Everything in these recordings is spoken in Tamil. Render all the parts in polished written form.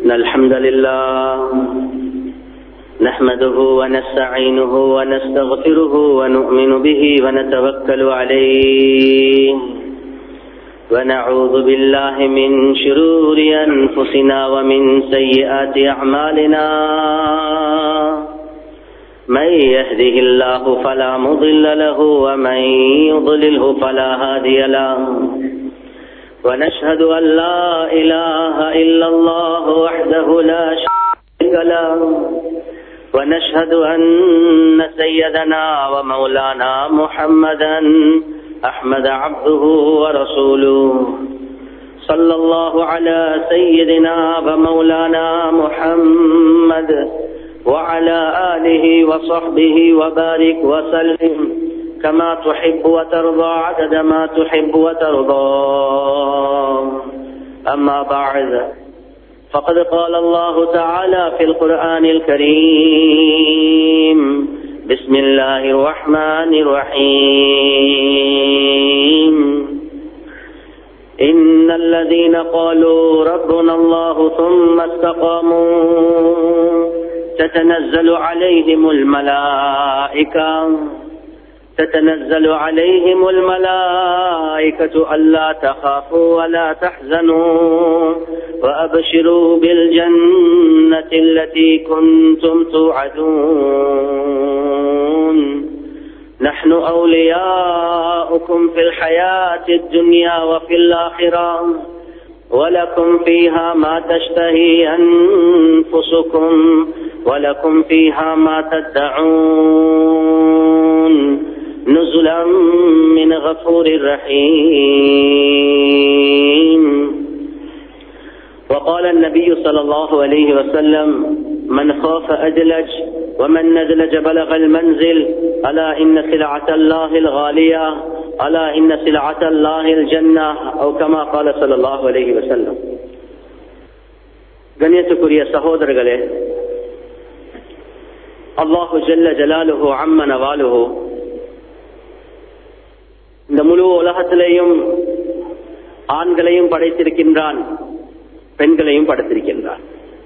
الحمد لله نحمده ونستعينه ونستغفره ونؤمن به ونتوكل عليه ونعوذ بالله من شرور أنفسنا ومن سيئات أعمالنا من يهده الله فلا مضل له ومن يضلله فلا هادي له ونشهد أن لا إله إلا الله وحده لا شريك له ونشهد أن سيدنا ومولانا محمدا أحمد عبده ورسوله صلى الله على سيدنا ومولانا محمد وعلى آله وصحبه وبارك وسلم كما تحب وترضى عدد ما تحب وترضى. أما بعد فقد قال الله تعالى في القرآن الكريم بسم الله الرحمن الرحيم إن الذين قالوا ربنا الله ثم استقاموا تتنزل عليهم الملائكة ألا تخافوا ولا تحزنوا وأبشروا بالجنة التي كنتم توعدون نحن أولياؤكم في الحياة الدنيا وفي الآخرة ولكم فيها ما تشتهي أنفسكم ولكم فيها ما تدعون نزلا من غفور رحيم. وقال النبي صلى الله عليه وسلم من خاف أدلج ومن ندلج بلغ المنزل ألا إن سلعة الله الغالية ألا إن سلعة الله الجنة أو كما قال صلى الله عليه وسلم. கண்ணியத்துக்குரிய சகோதரர்களே, அல்லாஹு ஜல்ல ஜலாலுஹு அம்ம நவாலுஹு இந்த முழு உலகத்திலேயும் ஆண்களையும் படைத்திருக்கின்றான், பெண்களையும் படைத்திருக்கின்றான்.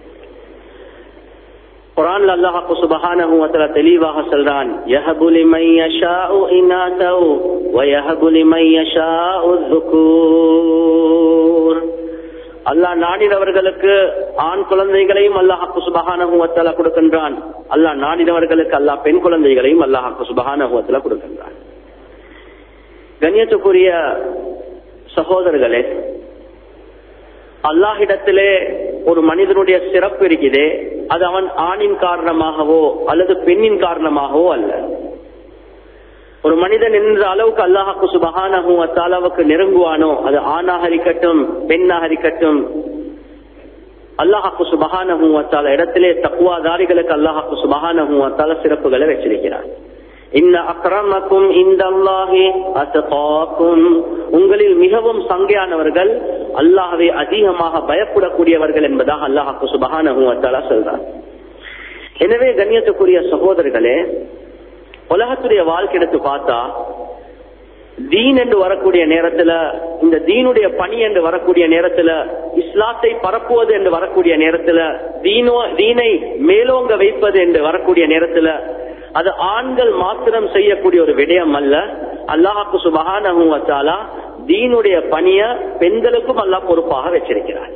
குர்ஆன்ல அல்லாஹ் சுப்ஹானஹு வ தஆலா தெளிவாக சொல்றான், யஹபு லிமன் யஷாஉ இனாதஹு வ யஹபு லிமன் யஷாஉ ذுகூர். அல்லாஹ் நாடினவர்களுக்கு ஆண் குழந்தைகளையும் அல்லாஹ் சுப்ஹானஹு வ தஆலா கொடுக்கின்றான். அல்லாஹ் நாடினவர்களுக்கு அல்லாஹ் பெண் குழந்தைகளையும் அல்லாஹ் சுப்ஹானஹு வ தஆலா கொடுக்கின்றான். கண்ணியத்துக்குரிய சகோதரர்களே, அல்லாஹ்விடத்திலே ஒரு மனிதனுடைய சிறப்பு இருக்குதே, அது அவன் ஆணின் காரணமாகவோ அல்லது பெண்ணின் காரணமாகவோ அல்ல. ஒரு மனிதன் என்ற அளவுக்கு அல்லாஹ் சுப்ஹானஹு வ தஆலாவுக்கு நெருங்குவானோ, அது ஆணாக இருக்கட்டும் பெண்ணாக இருக்கட்டும், அல்லாஹ் சுப்ஹானஹு வ தஆலா இடத்திலே தக்வாதாரிகளுக்கு அல்லாஹ் சுப்ஹானஹு வ தஆலா சிறப்புகளை வச்சிருக்கிறார். இன்ன அக்ரமக்கும் இந்தல்லாஹி அத்காக்கும், உங்களில் மிகவும் சங்கையானவர்கள் அல்லாஹ்வை அதிகமாக பயப்படக்கூடியவர்கள் என்பதாக அல்லாஹ் சுப்ஹானஹு வ தஆலா சொல்றார். எனவே கண்ணியத்துக்குரிய சகோதரர்களே, உலகத்துடைய வாழ்க்கை எடுத்து பார்த்தா தீன் என்று வரக்கூடிய நேரத்துல, இந்த தீனுடைய பணி என்று வரக்கூடிய நேரத்துல, இஸ்லாத்தை பரப்புவது என்று வரக்கூடிய நேரத்துல, தீனை மேலோங்க வைப்பது என்று வரக்கூடிய நேரத்துல, அது ஆண்கள் மாத்திரம் செய்யக்கூடிய ஒரு விடயம் அல்ல. அல்லாஹ் சுப்ஹானஹு வ தஆலா தீனுடைய பணிய பெண்களுக்கும் அல்லாஹ் பொறுப்பாக வச்சிருக்கிறார்.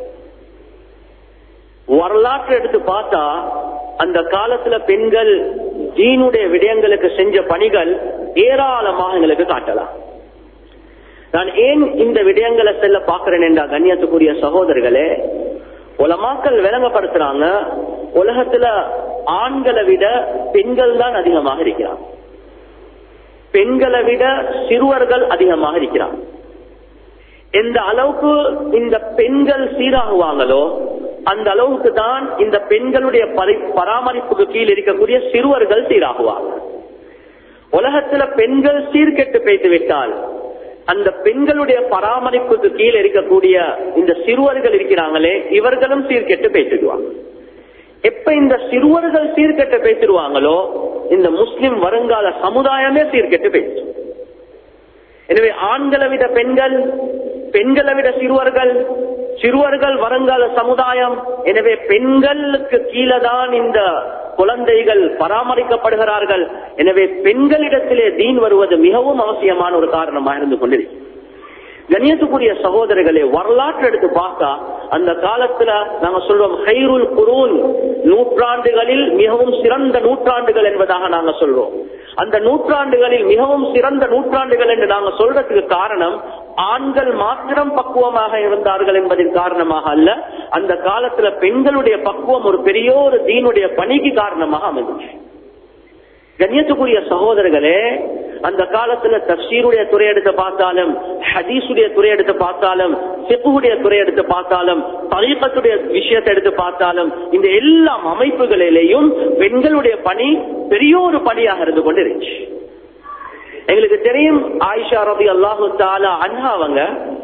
வரலாற்று எடுத்து பார்த்தா அந்த காலத்துல பெண்கள் தீனுடைய விடயங்களுக்கு செஞ்ச பணிகள் ஏராளமாக எங்களுக்கு காட்டலாம். நான் ஏன் இந்த விடயங்களை செல்ல பாக்குறேன் என்றா, கண்ணியத்துக்குரிய சகோதரர்களே, உலமாக்கள் விளங்கப்படுத்துறாங்க, உலகத்துல ஆண்களை விட பெண்கள் தான் அதிகமாக இருக்கிறார், பெண்களை விட சிறுவர்கள் அதிகமாக இருக்கிறார். எந்த அளவுக்கு இந்த பெண்கள் சீராகுவாங்களோ அந்த அளவுக்கு தான் இந்த பெண்களுடைய பராமரிப்புக்கு கீழ் இருக்கக்கூடிய சிறுவர்கள் சீராகுவாங்க. உலகத்துல பெண்கள் சீர்கெட்டு பேய்த்து விட்டால் அந்த பெண்களுடைய பராமரிப்புக்கு கீழ் இருக்கக்கூடிய இந்த சிறுவர்கள் இருக்கிறாங்களே, இவர்களும் சீர்கெட்டு பேசிடுவாங்க. எப்ப இந்த சிறுவர்கள் சீர்கெட்டு பேசிடுவாங்களோ இந்த முஸ்லிம் வருங்கால சமுதாயமே சீர்கெட்டு பேசிடும். எனவே ஆண்களை விட பெண்கள், பெண்களை விட சிறுவர்கள் வருங்கால சமுதாயம். எனவே பெண்களுக்கு கீழே தான் இந்த குழந்தைகள் பராமரிக்கப்படுகிறார்கள். எனவே பெண்களிடத்திலே தீன் வருவது மிகவும் அவசியமான ஒரு காரணமாக இருந்து கொண்டிருக்கிறது. கண்ணியத்துக்குரிய சகோதரர்களே, வரலாற்று எடுத்து பார்த்தா அந்த காலத்துல நாங்க சொல்றோம் ஹைருல் குரூன், நூற்றாண்டுகளில் மிகவும் சிறந்த நூற்றாண்டுகள் என்பதாக நாங்க சொல்றோம். அந்த நூற்றாண்டுகளில் மிகவும் சிறந்த நூற்றாண்டுகள் என்று நாங்க சொல்றதுக்கு காரணம் ஆண்கள் மாத்திரம் பக்குவமாக இருந்தார்கள் என்பதன் காரணமாக அல்ல, அந்த காலத்துல பெண்களுடைய பக்குவம் ஒரு பெரிய ஒரு தீனுடைய பணிக்கு காரணமாக அமைந்துச்சு. கண்ணியத்துக்குரிய சகோதரர்களே, அந்த காலத்துல தஃசீருடைய துறை எடுத்து பார்த்தாலும், ஹதீஸுடைய துறை எடுத்து பார்த்தாலும், ஃபிக்ஹுடைய துறை எடுத்து பார்த்தாலும், தரீகத்துடைய விஷயத்தை எடுத்து பார்த்தாலும், இந்த எல்லா அமைப்புகளிலேயும் பெண்களுடைய பணி பெரிய ஒரு பணியாக இருந்து கொண்டு இருந்துச்சு. எங்களுக்கு தெரியும், ஆயிஷா ரலியல்லாஹு தஆலா அன்ஹா அவங்க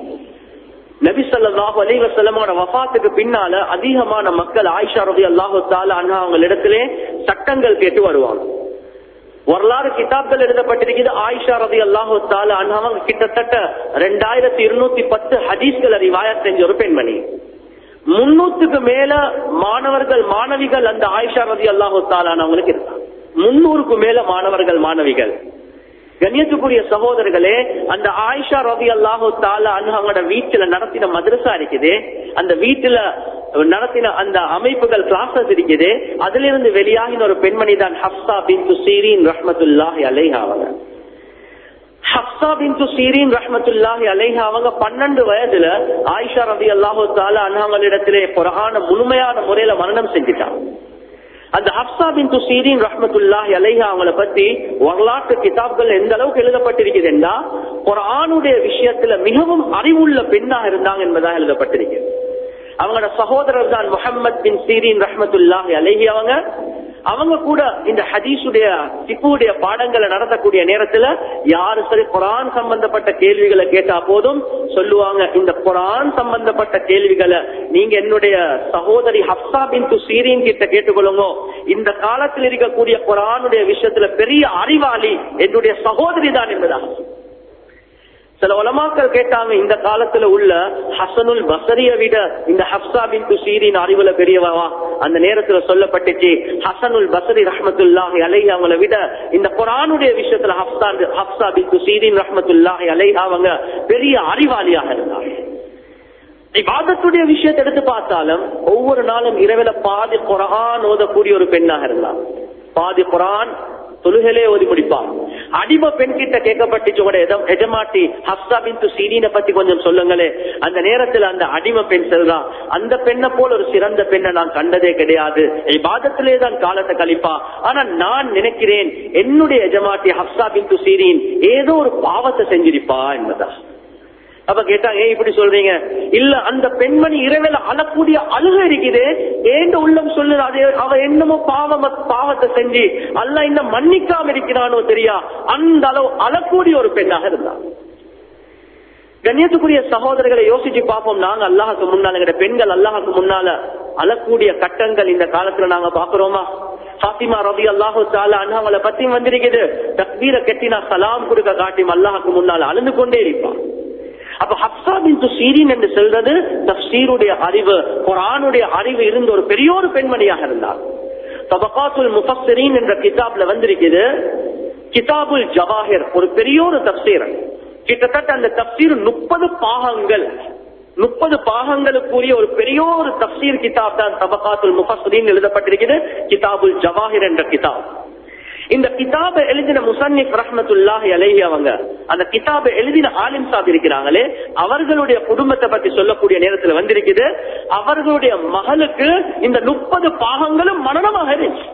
நபி ஸல்லல்லாஹு அலைஹி வஸல்லமோட வஃபாத்துக்கு பின்னால அதிகமான மக்கள் ஆயிஷா ரலியல்லாஹு தஆலா அன்ஹா அவங்களிடத்திலே சட்டங்கள் கேட்டு வருவாங்க. வரலாறு கிதாப்கள் எழுதப்பட்டிருக்கிறது. ஆயிஷா ரலியல்லாஹு தஆலா அன்ஹா அவங்க கிட்டத்தட்ட 2210 ஹதீஸ்களை ரிவாயத் செஞ்ச ஒரு பெண்மணி. 300க்கு மேல மாணவர்கள் மாணவிகள் அந்த ஆயிஷா ரலியல்லாஹு தஆலா அவங்களுக்கு இருக்காங்க. 300க்கு மேல மாணவர்கள் மாணவிகள். கண்ணியத்துக்குரிய சகோதரர்களே, அந்த ஆயிஷா ரலியல்லாஹு தஆலா அன்ஹாவோட வீட்டுல நடத்தின மதரசா இருக்குது, அந்த வீட்டுல நடத்தின அந்த அமைப்புகள் கிளாஸஸ் இருக்குது. அதுல இருந்து வெளியாகின ஒரு பெண்மணி தான் ஹப்ஸா பின்த் சீரீன் ரஹ்மத்துல்லாஹி அலைஹா அவங்க. ஹப்ஸா பின்த் சீரீன் ரஹ்மத்துல்லாஹி அலைஹா அவங்க 12 வயதுல ஆயிஷா ரலியல்லாஹு தஆலா அன்ஹாங்களிடத்திலே குர்ஆனை முழுமையான முறையில மரணம் செஞ்சிட்டாங்க. அந்த ஹப்ஸா பின்த் சீரீன் ரஹ்மத்துல்லாஹி அலைஹா அவங்கள பத்தி வரலாற்று கிதாப்கள் எந்த அளவுக்கு எழுதப்பட்டிருக்குதுன்னா, குர்ஆனுடைய விஷயத்துல மிகவும் அறிவுள்ள பெண்ணாக இருந்தாங்க என்பதாக எழுதப்பட்டிருக்கிறது. அவங்களோட சகோதரர் தான் முஹம்மத் பின் சீரீன் ரஹ்மத்துல்லாஹி அலைஹி அவங்க கூட இந்த ஹதீஸுடைய ஃபிக்ஹுடைய பாடங்களை நடத்தக்கூடிய நேரத்துல யாரு சரி குர்ஆன் சம்பந்தப்பட்ட கேள்விகளை கேட்டா போதும் சொல்லுவாங்க, இந்த குர்ஆன் சம்பந்தப்பட்ட கேள்விகளை நீங்க என்னுடைய சகோதரி ஹப்ஸா பின்த் சீரீன் கிட்ட கேட்டுக்கொள்ளுங்க. இந்த காலத்தில் இருக்கக்கூடிய குர்ஆனுடைய விஷயத்துல பெரிய அறிவாளி என்னுடைய சகோதரி தான் என்பதாக. சில உலமாக்கள் கேட்டாங்க, இந்த காலத்துல உள்ள ஹசனுல் பஸரியை விட இந்த ஹப்ஸா பின்த் சீரீன் அறிவுல பெரியவா? அந்த நேரத்துல சொல்லப்பட்டுச்சு, ஹசனுல் பஸரி ரஹ்மத்துல்லாஹி அலைஹி அவங்களை விட இந்த குர்ஆனுடைய விஷயத்துல ஹப்ஸா பின்த் சீரீன் ரஹ்மத்துல்லாஹி அலைஹி அவங்க பெரிய அறிவாளியாக இருந்தாங்க. இபாதத்துடைய விஷயத்தை எடுத்து பார்த்தாலும் ஒவ்வொரு நாளும் இரவில பாதி குர்ஆன் ஓதக்கூடிய ஒரு பெண்ணாக இருந்தாங்க. பாதி குர்ஆன் தொழுகையிலே ஓதி முடிப்பாங்க. அடிமை பெண் கிட்ட கேட்கப்பட்டுச்சு, எஜமாட்டி ஹப்ஸா பின்த் சீரீனை பத்தி கொஞ்சம் சொல்லுங்களே. அந்த நேரத்துல அந்த அடிமை பெண் சொல்றா, அந்த பெண்ணை போல ஒரு சிறந்த பெண்ணை நான் கண்டதே கிடையாது, இபாதத்திலே தான் காலத்தை கழிப்பா. ஆனா நான் நினைக்கிறேன் என்னுடைய எஜமாட்டி ஹப்ஸா பின்த் சீரீன் ஏதோ ஒரு பாவத்தை செஞ்சிருப்பா என்பதா. அப்ப கேட்டாங்க, ஏன் இப்படி சொல்றீங்க? இல்ல, அந்த பெண்மணி இரவில் அழக்கூடிய அழுக இருக்குது, ஏண்ட உள்ளம் சொல்லுது அதே அவ என்னமோ பாவத்தை செஞ்சு அல்லாஹ் இன்னும் மன்னிக்காம இருக்கிறானோ தெரியா, அந்த அளவு அழக்கூடிய ஒரு பெண்ணாக இருந்தா. கண்ணியத்துக்குரிய சகோதரர்களை யோசிச்சு பார்ப்போம். நாங்க அல்லாஹுக்கு முன்னால பெண்கள் அல்லாஹுக்கு முன்னால அழக்கூடிய கட்டங்கள் இந்த காலத்துல நாங்க பாக்குறோமா? ஃபாத்திமா ரலியல்லாஹு தஆலா அன்ஹாவளை பத்தி வந்திருக்குது, தக்பீரை கட்டினா சலாம் கொடுக்க காட்டி அல்லாஹுக்கு முன்னால அழுந்து கொண்டே இருப்பான். அப்ப ஹப்ஸா பின்த் சீரீன் என்று சொல்றது தஃசீருடைய அறிவு, குர்ஆனுடைய அறிவு இருந்த ஒரு பெரிய ஒரு பெண்மணியாக இருந்தார். தபகாத்துல் முஃபஸ்ஸிரீன் என்ற கிதாப்ல வந்திருக்குது, கிதாபுல் ஜவாஹிர் ஒரு பெரிய ஒரு தஃசீர். கிட்டத்தட்ட அந்த தஃசீர் 30 பாகங்கள், 30 பாகங்களுக்குரிய ஒரு பெரிய ஒரு தஃசீர் கிதாப் தான் தபகாத்துல் முஃபஸ்ஸிரீன் எழுதப்பட்டிருக்கிறது, கிதாபுல் ஜவாஹிர் என்ற கிதாப். இந்த கிதாபை எழுதின முஸன்னிஃப் ரஹ்மத்துல்லாஹி அலைஹி அவங்க, அந்த கிதாபை எழுதின ஆலிம் சாப் இருக்கிறாங்களே, அவர்களுடைய குடும்பத்தை பத்தி சொல்லக்கூடிய நேரத்தில் வந்திருக்குது, அவர்களுடைய மகளுக்கு இந்த 30 பாகங்களும் மரணமாக இருந்துச்சு.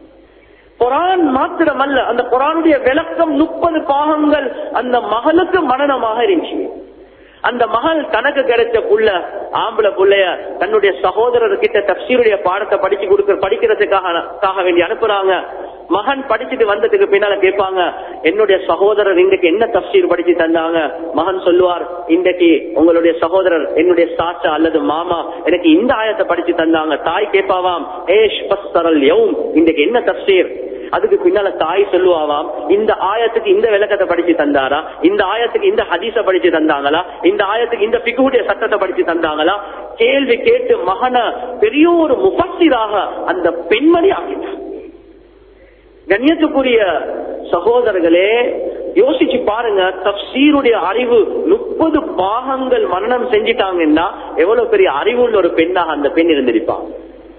குர்ஆன் மாத்திரமல்ல, அந்த குர்ஆனுடைய விளக்கம் 30 பாகங்கள் அந்த மகளுக்கு மரணமாக இருந்துச்சு. அந்த மகள் தனக்கு கிடைச்ச புள்ள, ஆம்பளை புள்ளைய தன்னுடைய சகோதரர்கிட்ட தஃசீருடைய பாடத்தை படிக்கிறதுக்காக வேண்டி அனுப்புறாங்க. மகன் படிச்சுட்டு வந்ததுக்கு பின்னால கேட்பாங்க, என்னுடைய சகோதரர் இன்றைக்கு என்ன தஃசீர் படிச்சு தந்தாங்க? மகன் சொல்லுவார், இன்றைக்கு உங்களுடைய சகோதரர் என்னுடைய சாச்சா அல்லது மாமா எனக்கு இந்த ஆயத்தை படிச்சு தந்தாங்க. தாய் கேட்பாவாம், ஏஷ் பஸ்தரல் யௌம், இன்றைக்கு என்ன தஃசீர்? அதுக்கு பின்னால தாய் சொல்லுவாவாம், இந்த ஆயத்துக்கு இந்த விளக்கத்தை படிச்சு தந்தாரா, இந்த ஆயத்துக்கு இந்த ஹதீஸ படிச்சு தந்தாங்களா, இந்த ஆயத்துக்கு இந்த ஃபிக்ஹுடைய சட்டத்தை படிச்சு தந்தாங்களா, கேள்வி கேட்டு மகன பெரிய ஒரு முஃபஸ்ஸிராக அந்த பெண்மணி ஆக்கிட்டார். கண்ணியத்துக்குரிய சகோதரர்களே, யோசிச்சு பாருங்க, தஃப்சீருடைய அறிவு 30 பாகங்கள் மரணம் செஞ்சிட்டாங்கன்னா எவ்வளவு பெரிய அறிவுள்ள ஒரு பெண்ணாக அந்த பெண் இருந்திருப்பாங்க.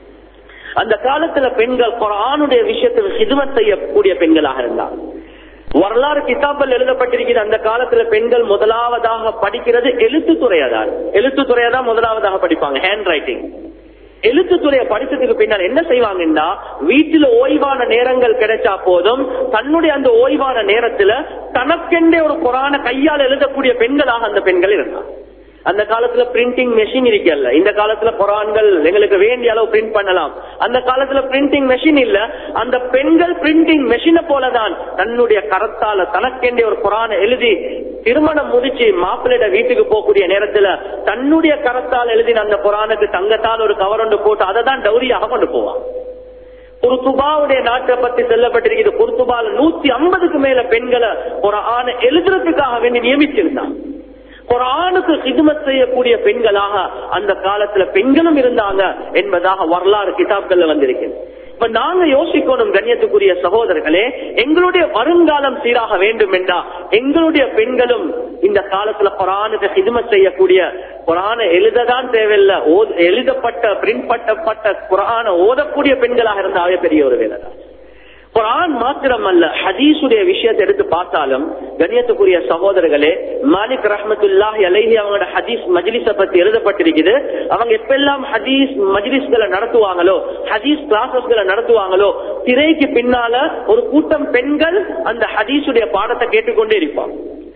அந்த காலத்துல பெண்கள் குர்ஆனுடைய விஷயத்தில் ஹிதுமத் செய்யக்கூடிய பெண்களாக இருந்தாங்க. வரலாறு கிதாபில் எழுதப்பட்டிருக்கிறது, அந்த காலத்துல பெண்கள் முதலாவதாக படிக்கிறது எழுத்துத்துறையாதான். எழுத்துத்துறையாதான் முதலாவதாக படிப்பாங்க, ஹேண்ட் ரைட்டிங். எழுத்துத்துறையை படிச்சதுக்கு பின்னால் என்ன செய்வாங்கன்னா, வீட்டுல ஓய்வான நேரங்கள் கிடைச்சா போதும் தன்னுடைய அந்த ஓய்வான நேரத்துல தனக்கென்றே ஒரு குர்ஆனை கையால் எழுதக்கூடிய பெண்களாக அந்த பெண்கள் இருந்தாங்க. அந்த காலத்துல பிரிண்டிங் மெஷின் இருக்கல. இந்த காலத்துல குர்ஆன்கள் எங்களுக்கு வேண்டிய அளவு பிரிண்ட் பண்ணலாம். அந்த காலத்துல பிரிண்டிங் மெஷின் இல்ல. அந்த பெண்கள் பிரிண்டிங் மெஷினை போலதான் தன்னுடைய கரத்தால தனக்கென்றே ஒரு குர்ஆனை எழுதி திருமணம் முடிச்சு மாப்பிள்ளைட வீட்டுக்கு போகக்கூடிய நேரத்துல தன்னுடைய கரத்தால் எழுதின அந்த குர்ஆனுக்கு தங்கத்தால் ஒரு கவர் ஒன்று போட்டு அதை தான் டௌரியாக கொண்டு போவான். குர்துபாவுடைய நாட்டை பத்தி சொல்லப்பட்டிருக்கிறது. குர்துபால 150க்கு மேல பெண்களை குர்ஆனை எழுதுறதுக்காக வேண்டி நியமிச்சிருந்தான். குர்ஆனுக்கு ஹிதுமத் செய்யக்கூடிய பெண்களாக அந்த காலத்துல பெண்களும் இருந்தாங்க என்பதாக வரலாறு கிதாப்கள்ல வந்திருக்கிறது. இப்ப நாங்க யோசிக்கணும் கண்ணியத்துக்குரிய சகோதரர்களே, எங்களுடைய வருங்காலம் சீராக வேண்டும் என்றா எங்களுடைய பெண்களும் இந்த காலத்துல குர்ஆனுக்கு ஹிதுமத் செய்யக்கூடிய, குர்ஆனை எழுததான் தேவையில்லை, எழுதப்பட்ட பிரிண்ட் பண்ணப்பட்ட குர்ஆனை ஓதக்கூடிய பெண்களாக இருந்தாவே பெரிய ஒரு வேலை தான். குர்ஆன் மாத்திரம் அல்ல, ஹதீஸுடைய விஷயத்தை எடுத்து பார்த்தாலும் கண்ணியத்துக்குரிய சகோதரர்களே, மாலிக் ரஹ்மத்துல்லாஹி அலைஹி அவங்களோட ஹதீஸ் மஜ்லிஸ பத்தி எழுதப்பட்டிருக்குது. அவங்க எப்பெல்லாம் ஹதீஸ் மஜ்லிஸ்களை நடத்துவாங்களோ, ஹதீஸ் கிளாஸஸ்களை நடத்துவாங்களோ, திரைக்கு பின்னால ஒரு கூட்டம் பெண்கள் அந்த ஹதீஸுடைய பாடத்தை கேட்டுக்கொண்டே இருப்பாங்க.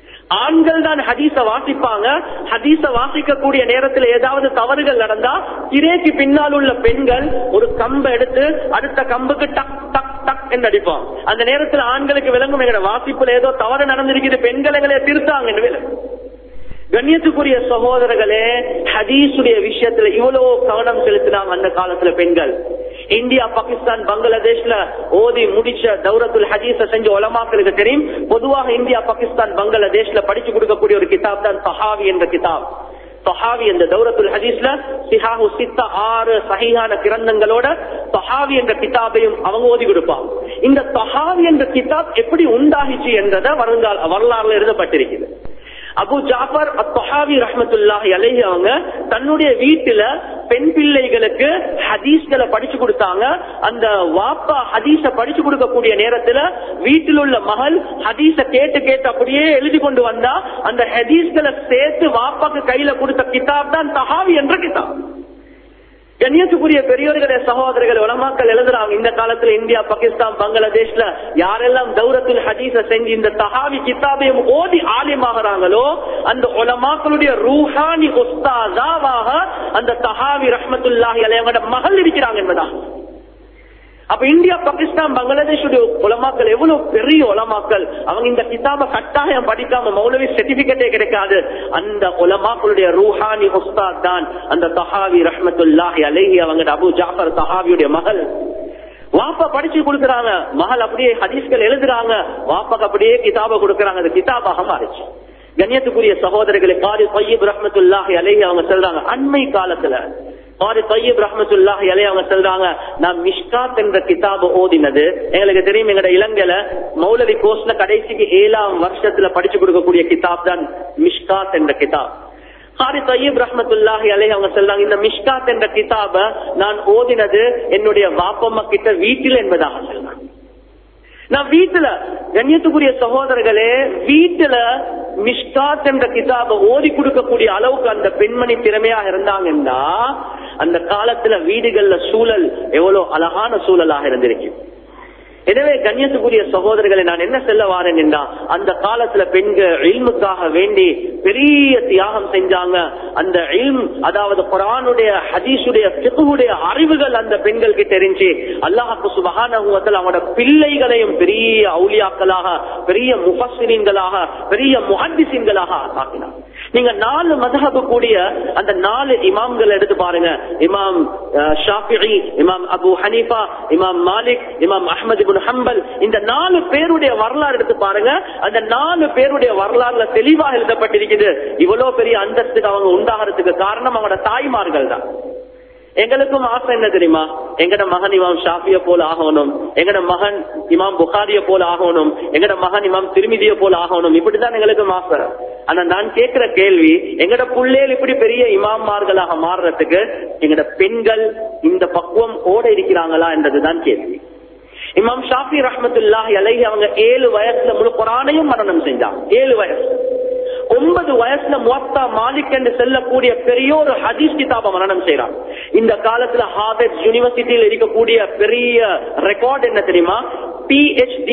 ஆண்கள் தான் ஹதீஸ வாசிப்பாங்க. ஹதீஸ வாசிக்கக்கூடிய நேரத்தில் ஏதாவது தவறுகள் நடந்தா திரைக்கு பின்னால் உள்ள பெண்கள் ஒரு கம்பை எடுத்து அடுத்த கம்புக்கு டக் டக் டக் என்று அடிப்பாங்க. அந்த நேரத்தில் ஆண்களுக்கு விளங்கும், எங்க வாசிப்புல ஏதோ தவறு நடந்திருக்குது, பெண்கள் எங்களை திருத்தாங்க. கண்ணியத்துக்குரிய சகோதரர்களே, ஹதீஸுடைய விஷயத்துல இவ்வளவு கவனம் செலுத்தினாங்க அந்த காலத்துல பெண்கள். இந்தியா, பாகிஸ்தான், பங்களாதேஷ்ல ஓதி முடிச்ச தௌரத்துல் ஹதீஸ செஞ்ச உலமாக்களுக்கு தெரியும். பொதுவாக இந்தியா, பாகிஸ்தான், பங்களாதேஷ்ல படிச்சு கொடுக்கக்கூடிய ஒரு கிதாப் தான் தஹாவி என்ற கிதாப். தஹாவி என்ற தௌரத்துல் ஹதீஸ்ல சிஹாஹு சித்தா 6 சஹீஹான கிரந்தங்களோட தஹாவி என்ற கிதாபையும் அவங்க ஓதி கொடுப்பாங்க. இந்த தஹாவி என்ற கிதாப் எப்படி உண்டாகிச்சு என்றத வரலாறுல எழுதப்பட்டிருக்கிறது. அபு ஜாஃபர் அத்-தஹாவி ரஹ்மத்துல்லாஹி அலைஹி அவங்க தன்னுடைய வீட்டுல பெண் பிள்ளைகளுக்கு ஹதீஸ்களை படிச்சு கொடுத்தாங்க. அந்த வாப்பா ஹதீஸ படிச்சு கொடுக்கக்கூடிய நேரத்துல வீட்டில் உள்ள மகள் ஹதீஸ கேட்டு அப்படியே எழுதி கொண்டு வந்தா அந்த ஹதீஸ்களை சேர்த்து வாப்பாக்கு கையில கொடுத்த கிதாப் தான் தஹாவி என்ற கிதாப். கண்ணியத்துக்குரிய பெரியோர்களே, சகோதரர்கள், உலமாக்கள் எழுதுறாங்க, இந்த காலத்துல இந்தியா, பாகிஸ்தான், பங்களாதேஷ்ல யாரெல்லாம் தௌரத்துல் ஹதீஸ செஞ்சு இந்த தஹாவி கிதாபையும் ஓதி ஆலிமாகறாங்களோ அந்த உலமாக்களுடைய ரூஹானி உஸ்தாதாவாக அந்த தஹாவி ரஹ்மத்துல்லாஹி அலைஹி மகள் இருக்கிறாங்க என்பதா. அப்ப இந்தியா, பாகிஸ்தான், பங்களாதேஷ் உலமாக்கள் எவ்வளவு பெரிய உலமாக்கள். அவங்க இந்த கிதாப கட்டாயம் படிக்காம மௌலவி சர்டிபிகேட்டே கிடைக்காது. அந்த உலமாக்களுடைய ரூஹானி உஸ்தாத் தான் அந்த தஹாவி ரஹ்மத்துல்லாஹி அலைஹி அவங்க அபு ஜாஃபர் தஹாவியுடைய மகள். வாப்பா படிச்சு கொடுக்கறாங்க, மகள் அப்படியே ஹதீஸ்கள் எழுதுறாங்க, வாப்பாக்கு அப்படியே கிதாப கொடுக்கறாங்க, அந்த கிதாபாக மாறிச்சு. கண்ணியத்துக்குரிய சகோதரர்களை, காரி தய்யிப் ரஹ்மத்துல்லாஹி அலைஹி அவங்க சொல்றாங்க, அண்மை காலத்துல காரி தய்யிப் ரஹ்மத்துல்லாஹி அலைஹி அவங்க சொல்றாங்க, நான் மிஷ்காத் என்ற கிதாப ஓதினது எங்களுக்கு தெரியும். எங்கட இலங்கையில மௌலவி கோர்ஸ்ல கடைசிக்கு 7ஆம் வருஷத்துல படிச்சு கொடுக்கக்கூடிய கிதாப் தான் மிஷ்காத் என்ற கிதாப். காரி தய்யிப் ரஹ்மத்துல்லாஹி அலைஹி அவங்க சொல்றாங்க, இந்த மிஷ்காத் என்ற கிதாப நான் ஓதினது என்னுடைய வாப்பம்மா கிட்ட வீட்டில் என்பதாக சொல்றாங்க. நான் வீட்டுல, கண்ணியத்துக்குரிய சகோதரர்களே, வீட்டுல மிஷ்காத் என்ற கிதாப ஓதி கொடுக்கக்கூடிய அளவுக்கு அந்த பெண்மணி திறமையாக இருந்தாங்கன்னா அந்த காலத்துல வீடுகள்ல சூழல் எவ்வளவு அழகான சூழலாக இருந்திருக்கு. எனவே கண்ணியத்துக்குரிய சகோதரர்களை, நான் என்ன சொல்ல வாரேன் என்றா, அந்த காலத்துல பெண்கள் இல்முக்காக வேண்டி பெரிய தியாகம் செஞ்சாங்க. அந்த இல்ம், அதாவது குர்ஆனுடைய ஹதீஸுடைய ஃபிக்ஹுடைய அறிவுகள் அந்த பெண்களுக்கு தெரிஞ்சு அல்லாஹ் சுப்ஹானஹு வ தஆலா அவங்களோட பிள்ளைகளையும் பெரிய அவுலியாக்களாக, பெரிய முஃபஸ்ஸிரீன்களாக, பெரிய முஹத்திஸீன்களாக ஆக்கினார். நீங்க 4 மذஹப் கூடிய அந்த 4 இமாம்கள் எடுத்து பாருங்க. இமாம் ஷாஃபிஈ, இமாம் அபு ஹனீஃபா, இமாம் மாலிக், இமாம் அஹ்மத் இப்னு ஹம்பல், இந்த 4 பேருடைய வரலாறு எடுத்து பாருங்க. அந்த 4 பேருடைய வரலாறுல தெளிவாக எழுதப்பட்டிருக்குது. இவ்வளவு பெரிய அந்தஸ்துக்கு அவங்க உண்டாகிறதுக்கு காரணம் அவங்களோட தாய்மார்கள் தான். எங்களுக்கும் ஆசை என்ன தெரியுமா? எங்கட மகன் இமாம் ஷாஃபிய போல ஆகணும், எங்கட மகன் இமாம் புகாரிய போல ஆகணும், எங்கட மகன் இமாம் திருமிதிய போல ஆகணும். இப்படிதான் எங்களுக்கும் ஆசை. ஆனா நான் கேட்கிற கேள்வி, எங்கட புள்ளேல் இப்படி பெரிய இமாம்மார்களாக மாறுறதுக்கு எங்கட பெண்கள் இந்த பக்குவம் ஓட இருக்கிறாங்களா என்றதுதான் கேள்வி. இமாம் ஷாஃபி ரஹ்மத்துல்லாஹி அலைஹி அவங்க 7 வயசுல முழு குர்ஆனையும் மரணம் செஞ்சாங்க. 7 வயசு. 9 வயசுல முவத்தா மாலிக் என்று செல்லக்கூடிய பெரிய ஒரு ஹதீஸ் கிதாப மரணம் செய்யறாங்க. இந்த காலத்துல ஹார்வர்ட் யூனிவர்சிட்டியில் இருக்கக்கூடிய பெரிய ரெக்கார்ட் என்ன தெரியுமா? PhD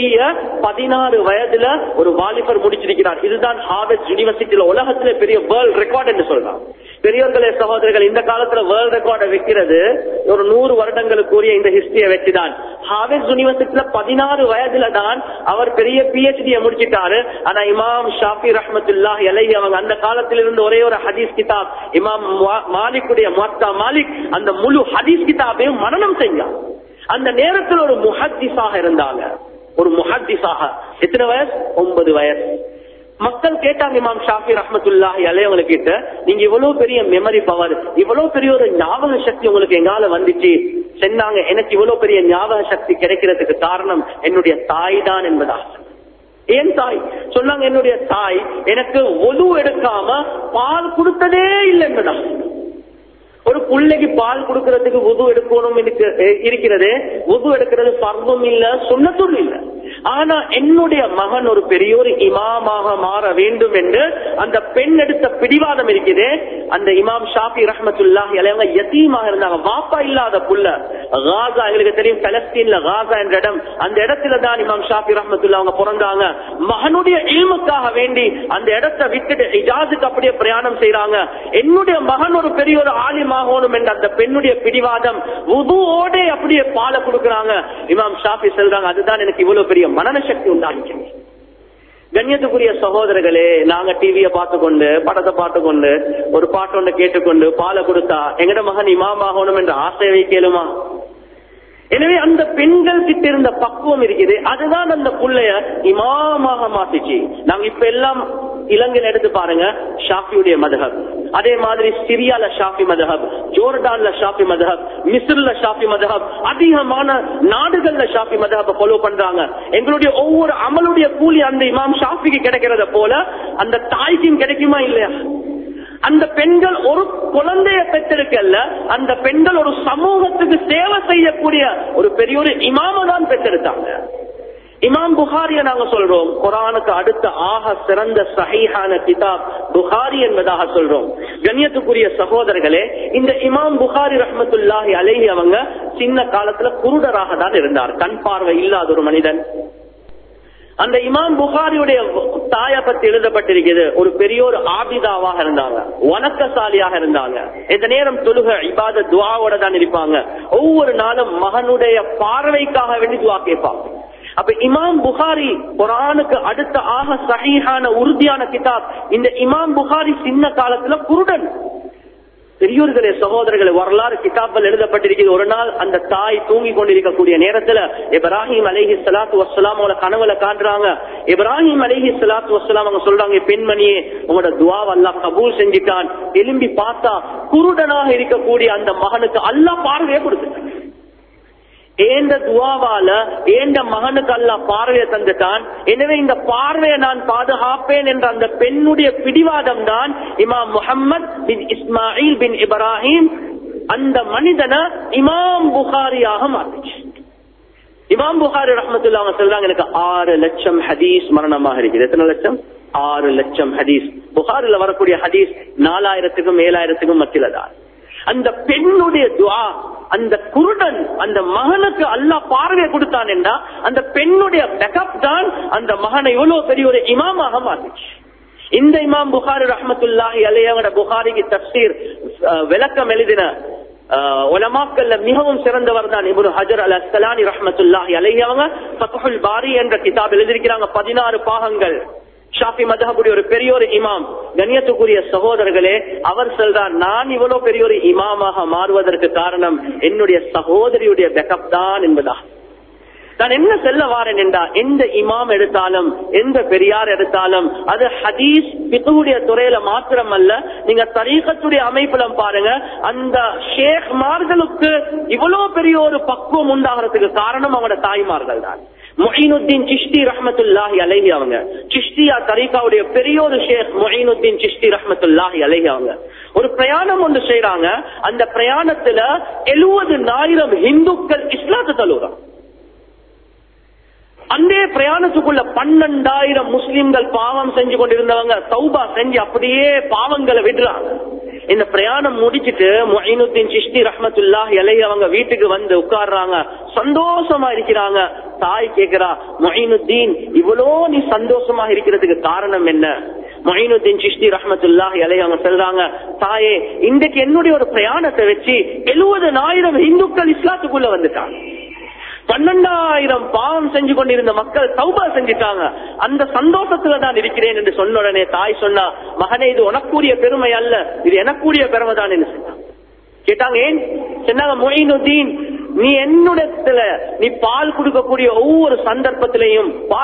16 வயதுல ஒரு வாலிபர் முடிச்சிருக்கிறார். இதுதான் ஹார்வர்ட் யூனிவர்சிட்டியில உலகத்திலே பெரிய வேர்ல்ட் ரெக்கார்ட் என்று சொல்றாங்க. பெரியவர்களே சகோதரர்கள், இந்த காலத்துல வேர்ல்ட் ரெக்கார்டை வைக்கிறது ஒரு 100 வருடங்களுக்குரிய இந்த ஹிஸ்டரியை வச்சுதான். ஹார்வர்ட் யூனிவர்சிட்டியில 16 வயதுல தான் அவர் பெரிய PhD முடிச்சிட்டாரு. ஆனா இமாம் ஷாஃபி ரஹ்மத்துல்லாஹி அலைஹி அவங்க அந்த காலத்திலிருந்து ஒரே ஒரு ஹதீஸ் கிதாப் இமாம் மாலிக்குடைய முவத்தா மாலிக் அந்த முழு ஹதீஸ் கிதாபையும் மரணம் செஞ்சாங்க. அந்த நேரத்தில் ஒரு முஹத்திஸாக இருந்தாங்க. ஒரு முஹத்திஸாக எத்தனை வயசு? 9 வயசு. மக்கள் கேட்டாங்க இமாம் ஷாஃபி ரஹ்மத்துல்லாஹி அலைஹி அவங்க கிட்ட, நீங்க இவ்வளவு பெரிய மெமரி பவர், இவ்வளவு பெரிய ஒரு ஞாபக சக்தி உங்களுக்கு எங்கால வந்துச்சு? சொன்னாங்க, எனக்கு இவ்வளவு பெரிய ஞாபக சக்தி கிடைக்கிறதுக்கு காரணம் என்னுடைய தாய் தான் என்பதாக. ஏன் தாய் சொன்னாங்க? என்னுடைய தாய் எனக்கு ஒது எடுக்காம பால் கொடுத்ததே இல்லை என்பதாக. ஒரு பிள்ளைக்கு பால் கொடுக்கறதுக்கு உது எடுக்கணும் இருக்கிறது. உது எடுக்கிறது பர்வம் இல்ல, சுன்னத்தும் இல்ல. ஆனா என்னுடைய மகன் ஒரு பெரிய ஒரு இமாமாக மாற வேண்டும் என்று அந்த பெண் எடுத்த பிடிவாதம் இருக்குது. அந்த இமாம் ஷாஃபி ரஹ்மத்துல்லாஹி அலைஹி அவங்க யதீமாக இருந்தாங்க. வாப்பா இல்லாத புள்ள. காசா, எங்களுக்கு தெரியும் பலஸ்தீன்ல காசா என்ற இடம், அந்த இடத்துல தான் இமாம் ஷாஃபி ரஹ்மத்துல்லாஹி அவங்க பிறந்தாங்க. மகனுடைய இல்முக்காக வேண்டி அந்த இடத்தை விட்டுட்டு இஜாஸுக்கு அப்படியே பிரயாணம் செய்யறாங்க. என்னுடைய மகன் ஒரு பெரிய ஒரு ஆலிமாகணும் என்ற அந்த பெண்ணுடைய பிடிவாதம், வுதுவோட அப்படியே பாலை கொடுக்கறாங்க. இமாம் ஷாஃபி சொல்றாங்க, அதுதான் எனக்கு இவ்வளவு பெரிய மனசக்தி உண்டாகிச்சு. கண்ணியத்துக்குரிய சகோதரர்களே, நாங்க டிவியை பார்த்துக்கொண்டு படத்தை பார்த்துக்கொண்டு ஒரு பாட்டு ஒன்று கேட்டுக்கொண்டு பாலை கொடுத்தா எங்கட மகன் இமாமாகணும் என்ற ஆசை வைக்கலுமா? எனவே அந்த பெண்கள் கிட்ட இருந்த பக்குவம் இருக்குது. அதுதான் அந்த புள்ளைய இமாமாக மாத்திச்சு. நாங்க இப்ப எல்லாம் இலங்கையில எடுத்து பாருங்க, ஷாஃபியுடைய மதுஹப். அதே மாதிரி சிரியால ஷாஃபி மதுஹப், ஜோர்டான்ல ஷாஃபி மதுஹப், மிஸ்ர்ல ஷாஃபி மதுஹப், அதிகமான நாடுகள்ல ஷாஃபி மதுஹப் ஃபாலோ பண்றாங்க. எங்களுடைய ஒவ்வொரு அமலுடைய கூலி அந்த இமாம் ஷாஃபிக்கு கிடைக்கிறத போல அந்த தாய்க்கும் கிடைக்குமா இல்லையா? அந்த பெண்கள் ஒரு குழந்தைய பெற்றெடுக்கல்ல, அந்த பெண்கள் ஒரு சமூகத்துக்கு சேவை செய்யக்கூடிய ஒரு பெரிய ஒரு இமாம தான் பெற்றெடுத்தாங்க. இமாம் புகாரிய நாங்க சொல்றோம், குர்ஆனுக்கு அடுத்த ஆக சிறந்த சஹீஹான கிதாப் புகாரி என்பதாக சொல்றோம். கண்ணியத்துக்குரிய சகோதரர்களே, இந்த இமாம் புகாரி ரஹ்மத்துல்லாஹி அலைஹி அவங்க சின்ன காலத்துல குருடராக தான் இருந்தார், கண் பார்வை இல்லாத ஒரு மனிதன். அந்த இமாம் புகாரியுடைய தாய பத்தி எழுதப்பட்டிருக்கிறது, ஒரு பெரிய ஒரு ஆபிதாவாக இருந்தாங்க, வணக்கசாலியாக இருந்தாங்க. இந்த நேரம் தொழுகை இபாதத் துஆவோட தான் இருப்பாங்க. ஒவ்வொரு நாளும் மகனுடைய பார்வைக்காக வேண்டி துஆ கேட்பாங்க. அப்ப இமாம் புகாரி குர்ஆனுக்கு அடுத்த ஆக சஹீஹான உறுதியான கிதாப். இந்த இமாம் புகாரி சின்ன காலத்துல குருடன். பெரியோர்களே சகோதரர்களே, வரலாறு கிதாப்கள் எழுதப்பட்டிருக்கிறது. ஒரு நாள் அந்த தாய் தூங்கி கொண்டிருக்கக்கூடிய நேரத்துல இப்ராஹிம் அலைஹிஸ்ஸலாத்து வஸ்ஸலாம் அவங்கள கனவுல காட்டுறாங்க. இப்ராஹிம் அலைஹிஸ்ஸலாத்து வஸ்ஸலாம் அவங்க சொல்றாங்க, பெண்மணியே உங்களோட துஆவை அல்லாஹ் கபூல் செஞ்சிட்டான். எழும்பி பார்த்தா குருடனாக இருக்கக்கூடிய அந்த மகனுக்கு அல்லாஹ் பார்வையை கொடுத்துட்டான். ஏந்த துவாவால ஏந்த மகனுக்கு அல்லாஹ் பார்வையை தந்துட்டான். எனவே இந்த பார்வையை நான் பாதுகாப்பேன் என்ற அந்த பெண்ணுடைய பிடிவாதம் தான் இமாம் முஹம்மத் பின் இஸ்மாயில் பின் இப்ராஹிம் அந்த மனிதனை இமாம் புகாரியாக மாற்றிச்சு. இமாம் புகாரி ரஹ்மத்துல்லாஹி அலைஹி சொல்றாங்க, எனக்கு 6 லட்சம் ஹதீஸ் மரணமாக இருக்குது. எத்தனை லட்சம்? 6 லட்சம் ஹதீஸ். புகாரில வரக்கூடிய ஹதீஸ் 4000க்கும் 7000க்கும் மத்தியில தான். அந்த பெண்ணுடைய துஆ, அந்த குருடன் அந்த மகனுக்கு அல்லாஹ் பார்வையை கொடுத்தான் என்றா அந்த பெண்ணுடைய பேக்கப் தான் அந்த மகனை இவ்வளவு பெரிய ஒரு இமாமாக மாறிச்சு. இந்த இமாம் புகாரி ரஹ்மத்துல்லாஹி அலைஹி புகாரிக்கு தஃப்சீர் விளக்கம் எழுதின உலமாக்கள்ல மிகவும் சிறந்தவர் தான் இப்னு ஹஜர் அல் அஸ்கலானி ரஹ்மத்துல்லாஹி அலைஹி. அவங்க ஃபத்ஹுல் பாரி என்ற கிதாப் எழுதியிருக்கிறாங்க, 16 பாகங்கள். ஷாஃபி மத்ஹபுடைய ஒரு பெரிய ஒரு இமாம், கண்ணியத்துக்குரிய சகோதரர்களே, அவர் சொல்றார், நான் இவ்வளவு பெரிய ஒரு இமாமாக மாறுவதற்கு காரணம் என்னுடைய சகோதரியுடைய பேக்கப் தான் என்பதா. நான் என்ன சொல்ல வாரேன் என்றா, எந்த இமாம் எடுத்தாலும் எந்த பெரியார் எடுத்தாலும் அது ஹதீஸ் ஃபிக்ஹுடைய துறையில மாத்திரம் அல்ல, நீங்க தரீகத்துடைய அமைப்புல பாருங்க, அந்த ஷேக்மார்களுக்கு இவ்வளவு பெரிய ஒரு பக்குவம் உண்டாகிறதுக்கு காரணம் அவங்களோட தாய்மார்கள் தான். முஹீனுத்தீன் சிஷ்டி ரஹ்மத்துல்லாஹி அலைஹி அவங்க, சிஷ்டியா தரீகாவுடைய பெரிய ஒரு ஷேக் முஹீனுத்தீன் சிஷ்டி ரஹ்மத்துல்லாஹி அலைஹி அவங்க ஒரு பிரயாணம் ஒன்று செய்யறாங்க. அந்த பிரயாணத்துல 70,000 இந்துக்கள் இஸ்லாத்தை தழுவுறாங்க. அந்த பிரயாணத்துக்குள்ள 12,000 முஸ்லிம்கள் பாவம் செஞ்சு கொண்டிருந்தவங்க தௌபா செஞ்சு அப்படியே பாவங்களை விடுறாங்க. இந்த பிரயாணம் முடிச்சிட்டு முஹீனுத்தீன் சிஷ்டி ரஹ்மத்துல்லாஹி அலைஹி அவங்க வீட்டுக்கு வந்து உட்கார்றாங்க, சந்தோஷமா இருக்கிறாங்க. தாய் கேக்குறா, முஹீனுத்தீன் இவ்வளோ நீ சந்தோஷமா இருக்கிறதுக்கு காரணம் என்ன? முஹீனுத்தீன் சிஷ்டி ரஹ்மத்துல்லாஹி அலைஹி அவங்க சொல்றாங்க, தாயே, இன்றைக்கு என்னுடைய ஒரு பிரயாணத்தை வச்சு 70,000 இந்துக்கள் இஸ்லாத்துக்குள்ள வந்துட்டாங்க. 12,000 பாவம் செஞ்சு கொண்டிருந்த மக்கள் தௌபா செஞ்சுட்டாங்க. அந்த சந்தோஷத்துல தான் இருக்கிறேன் என்று சொன்ன உடனே தாய் சொன்னா, மகனே, இது உனக்குரிய பெருமை அல்ல, இது எனக்குரிய பெருமை தான் என்று சொன்னாங்க. கேட்டாங்க, ஏன் சொன்னாங்க, முஹீனுத்தீன், நீ என்னிடத்துல நீ பால் குடிக்கக்கூடிய ஒவ்வொரு சந்தர்ப்பத்திலையும்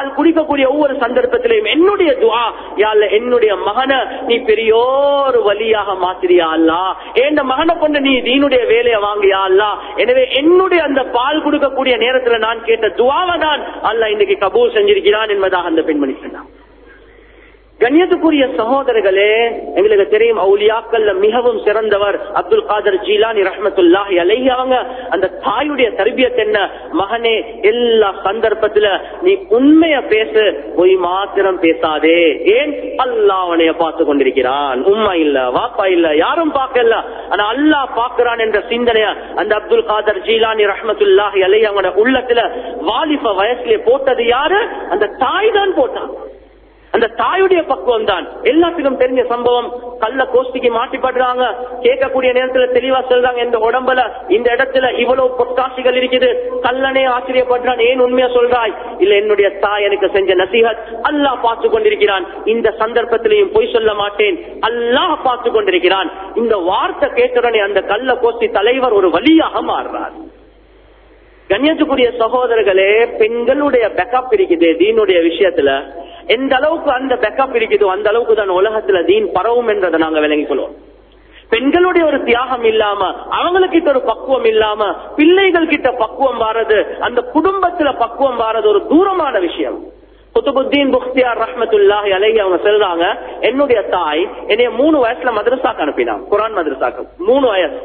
என்னுடைய துஆ, யா அல்லாஹ், என்னுடைய மகனை நீ பெரியோரு வலியாக மாத்திரியா அல்லாஹ், என் மகனை கொண்டு நீ தீனுடைய வேலையை வாங்கியா அல்லாஹ். எனவே என்னுடைய அந்த பால் கொடுக்கக்கூடிய நேரத்துல நான் கேட்ட துஆவை தான் அல்லாஹ் இன்னைக்கு கபூல் செஞ்சிருக்கிறான் என்பதாக அந்த பெண்மணி சொன்னான். கண்ணியத்துக்குரிய சகோதரர்களே, எங்களுக்கு தெரியும், அவுலியாக்கள்ல மிகவும் சிறந்தவர் அப்துல் காதர் ஜீலானி ரஹ்மத்துல்லாஹி அலைஹி அவங்க. அந்த தாயுடைய தர்பியத் என்ன? மகனே, எல்லா சந்தர்ப்பத்துல நீ உண்மைய பேசு, பொய் மாத்திரம் பேசாதே. ஏன்? அல்லாஹ் அவனைய பார்த்து கொண்டிருக்கிறான். உம்மா இல்ல, வாப்பா இல்ல, யாரும் பார்க்கல, ஆனா அல்லாஹ் பார்க்கிறான் என்ற சிந்தனைய அந்த அப்துல் காதர் ஜீலானி ரஹ்மத்துல்லாஹி அலைஹி அவங்க உள்ளத்துல வாலிப வயசுல போட்டது யாரு? அந்த தாய் தான் போட்டான். அந்த தாயுடைய பக்குவம் தான். எல்லாத்துக்கும் தெரிஞ்ச சம்பவம், கல்ல கோஷ்டிக்கு மாட்டிப்படுறாங்க. கேட்கக்கூடிய நேரத்துல தெளிவா சொல்றாங்க, இந்த உடம்புல இந்த இடத்துல இவ்வளவு பொட்டாசிகள் இருக்குது. கல்லனே ஆச்சரியப்படுறான், ஏன் உண்மையா சொல்றாய்? இல்ல, என்னுடைய தாய் எனக்கு செஞ்ச நசீஹத், அல்லாஹ் பார்த்து கொண்டிருக்கிறான், இந்த சந்தர்ப்பத்திலையும் பொய் சொல்ல மாட்டேன், அல்லாஹ் பார்த்து கொண்டிருக்கிறான். இந்த வார்த்தை கேட்டவுடனே அந்த கல்ல கோஷ்டி தலைவர் ஒரு வலியாக மாறுறார். கண்ணியத்துக்குரிய சகோதரர்களே, பெண்களுடைய பேக்கப் இருக்குது தீனுடைய விஷயத்துல. எந்த அளவுக்கு அந்த பேக்கப் இருக்குதோ அந்த அளவுக்கு தான் உலகத்துல தீன் பரவும் என்றதை நாங்க விளங்கிக் கொள்வோம். பெண்களுடைய ஒரு தியாகம் இல்லாம, அவங்களுக்கிட்ட ஒரு பக்குவம் இல்லாம, பிள்ளைகள் கிட்ட பக்குவம் வாரது, அந்த குடும்பத்துல பக்குவம் வாரது ஒரு தூரமான விஷயம். குதுபுத்தீன் புக்தியார் ரஹ்மத்துல்லாஹி அலைஹி அவங்க சொல்றாங்க, என்னுடைய தாய் என்னைய 3 வயசுல மதரசாக்கு அனுப்பினாங்க, குர்ஆன் மதரசாக்கு 3 வயசு.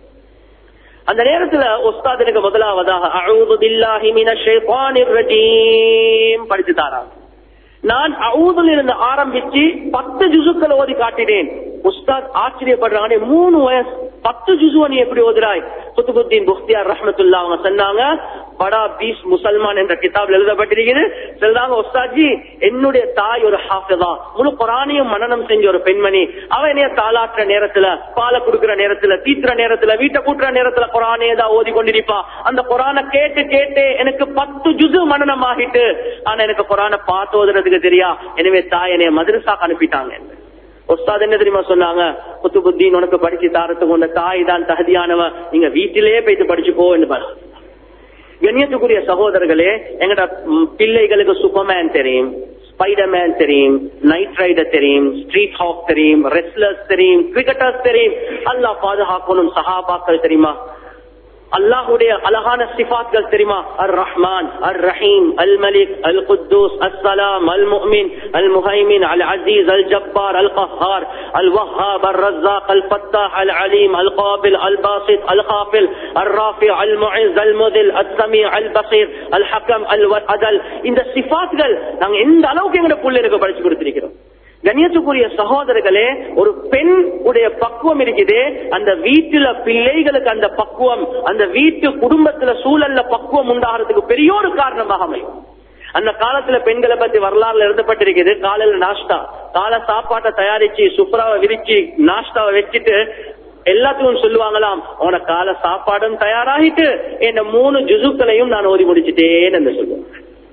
அந்த நேரத்துல உஸ்தாத் எனக்கு முதலாவதாக அஊது பில்லாஹி மினஷ் ஷைத்தானிர் ரஜீம் படிச்சு தாராங்க. நான் அஊதுல இருந்து ஆரம்பிச்சு 10 ஜுசுக்கள் ஓதி காட்டினேன். உஸ்தாத் ஆச்சரியப்படுறாங்க, 3 வயசு 10 ஜுசுவ நீ எப்படி ஓதுறாய்? குதுபுத்தீன் புக்தியார் ரஹ்மத்துல்லாஹி அவங்க சொன்னாங்க, படா 20 முசல்மான் என்ற கிதாபில் எழுதப்பட்டிருக்கிறது. சொல்றாங்க, உஸ்தாத்ஜி, என்னுடைய தாய் ஒரு ஹாஃபிதா, முழு குர்ஆனையும் மனனம் செஞ்ச ஒரு பெண்மணி. அவ என்னைய தாளாற்ற நேரத்துல, பாலை குடுக்கிற நேரத்துல, தீத்துற நேரத்துல, வீட்டை கூட்டுற நேரத்துல குர்ஆனே தான் ஓதி கொண்டிருப்பா. அந்த குர்ஆனை கேட்டு கேட்டு எனக்கு 10 ஜுசு மனனம் ஆகிட்டு, ஆனா எனக்கு குர்ஆனை பார்த்து ஓதுறதுக்கு தெரியா. எனவே தாய் என்னைய மதரசாக்கு அனுப்பிட்டாங்க. உஸ்தாத் என்ன தெரியுமா சொன்னாங்க? குதுபுத்தீன், உனக்கு படிச்சு தாரத்துக்கு உங்க தாய் தான் தகுதியானவ, நீங்க வீட்டிலேயே போயிட்டு படிச்சுக்கோ என்று பாரு. கண்ணியத்துக்குரிய சகோதரர்களே, எங்கட பிள்ளைகளுக்கு சூப்பர்மேன் தெரியும், ஸ்பைடர்மேன் தெரியும், நைட் ரைடர் தெரியும், ஸ்ட்ரீட் ஹாக் தெரியும், ரெஸ்லர்ஸ் தெரியும், கிரிக்கெட்டர்ஸ் தெரியும். அல்லாஹ் பாதுகாக்கணும். சஹாபாக்கள் தெரியுமா? அல்லாஹுடைய அழகான சிஃபாத்கள் தெரியுமா? அர் ரஹ்மான், அர் ரஹீம், அல் மலிக், அல் குத்தூஸ், அஸ்ஸலாம், அல் முஃமின், அல் முஹைமின், அல் அஸீஸ், அல் ஜப்பார், அல் கஹ்ஹார், அல் வஹ்ஹாப், அர் ரஸாக், அல் ஃபத்தாஹ், அல் அலீம், அல் காபில், அல் பாசித், அல் காஃபில், அர் ராஃபி, அல் முஇஸ், அல் முதில், அல் ஸமீ, அல் பஸீர், அல் ஹக்கம், அல் அதல். இந்த சிஃபாத்கள் நாங்க எந்த அளவுக்கு எங்க பிள்ளைகளுக்கு படிச்சு கொடுத்திருக்கிறோம். கண்ணியத்துக்குரிய சகோதரர்களே, ஒரு பெண் உடைய பக்குவம் இருக்குது, அந்த வீட்டுல பிள்ளைகளுக்கு அந்த பக்குவம், அந்த வீட்டு குடும்பத்துல சூழல்ல பக்குவம் உண்டாகிறதுக்கு பெரிய ஒரு காரணமாக அமையும். அந்த காலத்துல பெண்களை பத்தி வரலாறுல எழுதப்பட்டிருக்குது. காலையில நாஷ்டா, காலை சாப்பாட்டை தயாரிச்சு சுப்ராவை விரிச்சு நாஷ்டாவை வச்சுட்டு எல்லாத்துக்கும் சொல்லுவாங்களாம், உன கால சாப்பாடும் தயாராகிட்டு என்ன 3 ஜுசுக்களையும் நான் ஓதி முடிச்சுட்டேன்னு சொல்லுவேன்.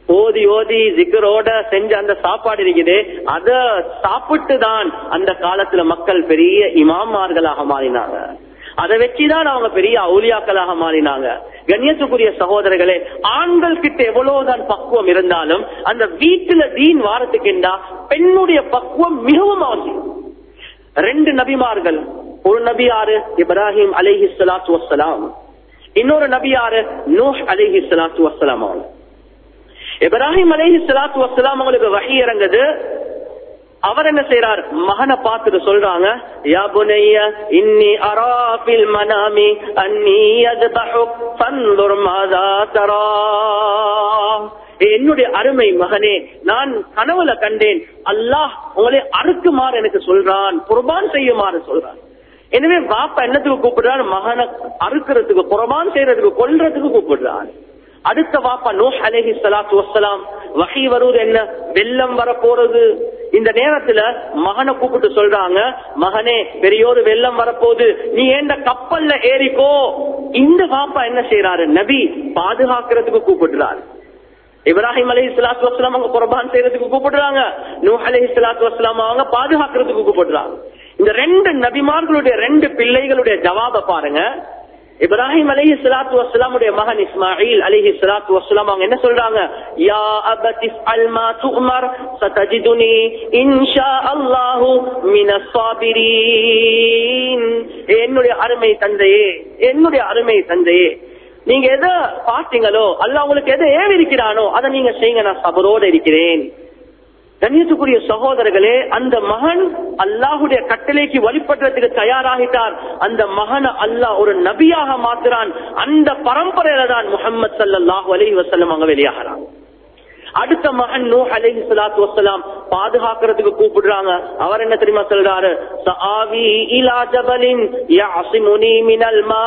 ஓதி ஓதி ஜிக்ரோட செஞ்ச அந்த சாப்பாடு இருக்குது, அத சாப்பிட்டு தான் அந்த காலத்துல மக்கள் பெரிய இமாமார்களாக மாறினாங்க. அதை வச்சுதான் அவங்க பெரிய அவுலியாக்களாக மாறினாங்க. கண்ணியத்துக்குரிய சகோதரர்களே, ஆண்கள் கிட்ட எவ்வளவுதான் பக்குவம் இருந்தாலும் அந்த வீட்டுல தீன் வாரத்துக்குண்டா பெண்ணுடைய பக்குவம் மிகவும் அவசியம். 2 நபிமார்கள், ஒரு நபி யாரு? இப்ராஹிம் அலைஹிஸ்ஸலாத்து வஸ்ஸலாம். இன்னொரு நபி யாரு? நூஹ் அலைஹிஸ்ஸலாத்து வஸ்ஸலாம். இப்ராஹிம் அலைஹிஸ்ஸலாத்து வஸ்ஸலாம் அவங்களுக்கு வஹி இறங்குது. அவர் என்ன செய்யறார்? மகனை பார்த்துட்டு சொல்றாங்க, யா புனைய இன்னி அரா ஃபில் மனாமி அன்னி அஸ்பஹுக் ஃபன்துர் மாதா தரா. என்னுடைய அருமை மகனே, நான் கனவுல கண்டேன், அல்லாஹ் உங்களை அறுக்குமாறு எனக்கு சொல்றான், குர்பான் செய்யுமாறு சொல்றான். எனவே பாப்பா என்னத்துக்கு கூப்பிடுறான்? மகனை அறுக்கிறதுக்கு, குர்பான் செய்யறதுக்கு, கொல்றதுக்கு கூப்பிடுறான். அடுத்த வாப்பா நூஹ் அலைஹிஸ்ஸலாத்து வஸ்ஸலாம், வஹி வருவது என்ன? வெள்ளம் வர போறது. இந்த நேரத்துல மகனை கூப்பிட்டு சொல்றாங்க, மகனே பெரியோரு வெள்ளம் வரப்போகுது, நீ ஏண்ட கப்பல்ல ஏறிக்கோ. இந்த வாப்பா என்ன செய்யறாரு? நபி பாதுகாக்கிறதுக்கு கூப்பிடுறாரு. இப்ராஹிம் அலைஹிஸ்ஸலாத்து வஸ்ஸலாம் அவங்க குர்பான் செய்யறதுக்கு கூப்பிடுறாங்க, நூஹ் அலைஹிஸ்ஸலாத்து வஸ்ஸலாம் அவங்க பாதுகாக்கிறதுக்கு கூப்பிடுறாங்க. இந்த 2 நபிமார்களுடைய 2 பிள்ளைகளுடைய ஜவாப பாருங்க. இப்ராஹிம் அலைஹிஸ்ஸலாத்து வஸ்ஸலாமுடைய மகன் இஸ்மாயில் அலைஹிஸ்ஸலாத்து வஸ்ஸலாம் அவங்க என்ன சொல்றாங்க? யா அபதி ஃஅல் மா துஅமர் சதஜிதுனி இன்ஷா அல்லாஹு மினஸ் ஸாபிரீன். என்னுடைய அருமை தந்தையே, என்னுடைய அருமை தந்தையே, நீங்க எதை பார்த்தீங்களோ, அல்லாஹ் உங்களுக்கு எதை ஏவிருக்கிறானோ அதை நீங்க செய்யுங்க, நான் சபரோடு இருக்கிறேன். கண்ணியத்துக்குரிய சகோதரர்களே, அந்த மகன் அல்லாஹுடைய கட்டளைக்கு வழிபடுறதுக்கு தயாராகிட்டார். அந்த மகனை அல்லாஹ் ஒரு நபியாக மாத்துறான். அந்த பரம்பரையில தான் முஹம்மது ஸல்லல்லாஹு அலைஹி வஸல்லம் அவங்க வெளியாகிறாங்க. அடுத்த மகன் நூஹ் அலைஹிஸ்ஸலாத்து வஸ்ஸலாம் பாதுகாக்கிறதுக்கு கூப்பிடுறாங்க. அவர் என்ன தெரியுமா சொல்றாரு? சஆவி இலா ஜபலின் யஅஸிமுனி மினல் மா.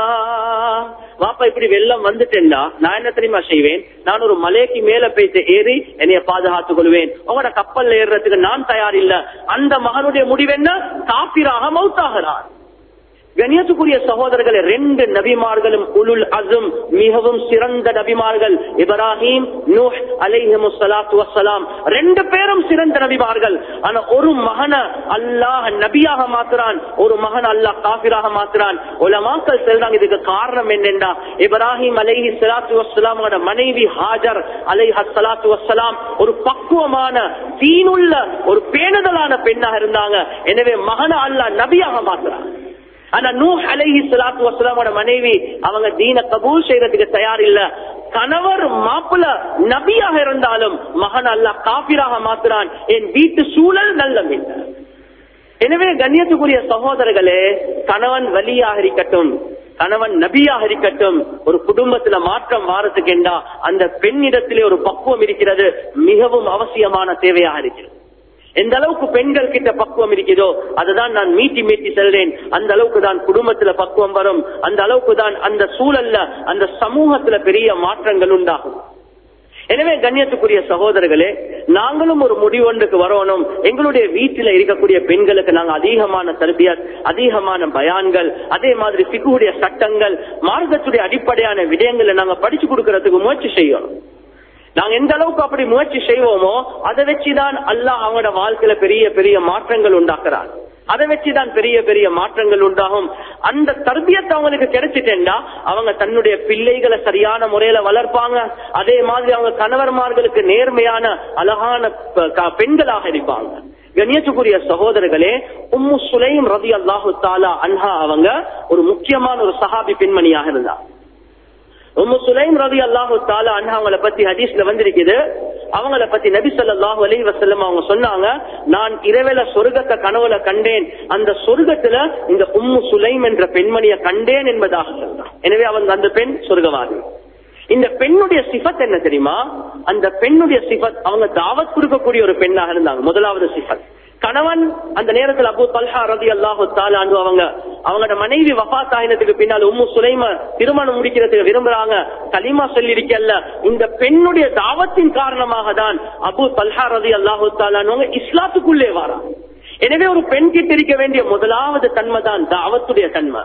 வாப்பா இப்படி வெள்ளம் வந்துட்டேன்னா நான் என்ன தெரியுமா செய்வேன்? நான் ஒரு மலைக்கு மேல போயிட்டு ஏறி என்னைய பாதுகாத்துக் கொள்வேன். உங்களோட கப்பல்ல ஏறுறதுக்கு நான் தயார் இல்ல. அந்த மகனுடைய முடிவு என்ன? காபிராக மௌத்தாகிறார். கண்ணியத்துக்குரிய சகோதரர்களே, 2 நபிமார்களும் உலுல் அஸம், மிகவும் சிறந்த நபிமார்கள். இப்ராஹிம், நூஹ் அலைஹிஸ்ஸலாத்து வஸ்ஸலாம் 2 பேரும் சிறந்த நபிமார்கள். ஆனா ஒரு மகனை அல்லாஹ் நபியாக மாத்துறான், ஒரு மகன் அல்லாஹ் காஃபிராக மாத்துறான். உலமாக்கள் சொல்றாங்க இதுக்கு காரணம் என்னன்னா, இப்ராஹிம் அலைஹிஸ்ஸலாத்து வஸ்ஸலாமோட மனைவி ஹாஜர் அலைஹிஸ்ஸலாத்து வஸ்ஸலாம் ஒரு பக்குவமான தீனுள்ள ஒரு பேணுதலான பெண்ணாக இருந்தாங்க. எனவே மகனை அல்லாஹ் நபியாக மாத்துறான். ஆனா நூஹ் அலைஹிஸ்ஸலாத்து வஸ்ஸலாமோட மனைவி அவங்க தீன கபூல் செய்யறதுக்கு தயார் இல்ல. கணவர் மாப்பிள நபியாக இருந்தாலும் மகன் அல்லாஹ் காபிராக மாத்துறான். என் வீட்டு சூழல் நல்லமில்லை. எனவே கண்ணியத்துக்குரிய சகோதரர்களே, கணவன் வலியாக இருக்கட்டும், கணவன் நபியாக இருக்கட்டும், ஒரு குடும்பத்துல மாற்றம் வாரத்துக்கு என்றா அந்த பெண்ணிடத்திலே ஒரு பக்குவம் இருக்கிறது, மிகவும் அவசியமான தேவையாக இருக்கிறது. எந்த அளவுக்கு பெண்கள் கிட்ட பக்குவம் இருக்குதோ அதுதான் நான் மீட்டி செல்றேன். அந்த அளவுக்கு தான் குடும்பத்துல பக்குவம் வரும். அந்த அளவுக்கு தான் அந்த சூழல்ல, அந்த சமூகத்துல பெரிய மாற்றங்கள் உண்டாகும். எனவே கண்ணியத்துக்குரிய சகோதரர்களே, நாங்களும் ஒரு முடிவொன்றுக்கு வரணும். எங்களுடைய வீட்டில இருக்கக்கூடிய பெண்களுக்கு நாங்க அதிகமான தர்பியத், அதிகமான பயான்கள், அதே மாதிரி ஃபிக்ஹுடைய சட்டங்கள், மார்க்கத்துடைய அடிப்படையான விடயங்களை நாங்க படிச்சு கொடுக்கறதுக்கு முயற்சி செய்யணும். நாங்க எந்த அளவுக்கு அப்படி முயற்சி செய்வோமோ அதை வச்சுதான் அல்லாஹ் அவங்களோட வாழ்க்கையில பெரிய பெரிய மாற்றங்கள் உண்டாக்குறான். அதை வச்சுதான் பெரிய பெரிய மாற்றங்கள் உண்டாகும். அந்த தர்பியத்தை அவங்களுக்கு கிடைச்சிட்டேன்னா அவங்க தன்னுடைய பிள்ளைகளை சரியான முறையில வளர்ப்பாங்க. அதே மாதிரி அவங்க கணவர்மார்களுக்கு நேர்மையான அழகான பெண்களாக இருப்பாங்க. கண்ணியத்துக்குரிய சகோதரர்களே, உம்மு சுலைம் ரலியல்லாஹு தஆலா அன்ஹா அவங்க ஒரு முக்கியமான ஒரு சஹாபி பெண்மணியாக இருந்தாங்க. உம்மு சுலைம் ரலியல்லாஹு தஆலா அன்ஹா அவங்கள பத்தி ஹதீஸ்ல வந்திருக்குது. அவங்கள பத்தி நபி ஸல்லல்லாஹு அலைஹி வஸல்லம் அவங்க சொன்னாங்க, நான் இரவேல சொர்க்கத்தை கனவுல கண்டேன், அந்த சொர்க்கத்துல இந்த உம்மு சுலைம் என்ற பெண்மணியை கண்டேன் என்பதாக சொன்னாங்க. எனவே அவங்க அந்த பெண் சொர்க்கவாதி. இந்த பெண்ணுடைய சிஃபத் என்ன தெரியுமா? அந்த பெண்ணுடைய சிஃபத் அவங்க தாவத் கொடுக்கக்கூடிய ஒரு பெண்ணாக இருந்தாங்க. முதலாவது சிஃபத், கணவன் அந்த நேரத்தில் அபூ தல்ஹா ரலியல்லாஹு தஆலா அன்ஹு அவங்களோட மனைவி வஃபாத் ஆயினதுக்கு பின்னால் உம்மு சுலைம திருமணம் முடிக்கிறதுக்கு விரும்புறாங்க. கலிமா சொல்லி இருக்கல்ல, இந்த பெண்ணுடைய தாவத்தின் காரணமாக தான் அபூ தல்ஹா ரலியல்லாஹு தஆலா அன்ஹு இஸ்லாத்துக்குள்ளே வராங்க. எனவே ஒரு பெண் கிட்ட இருக்க வேண்டிய முதலாவது தன்மை தான் தாவத்துடைய தன்மை.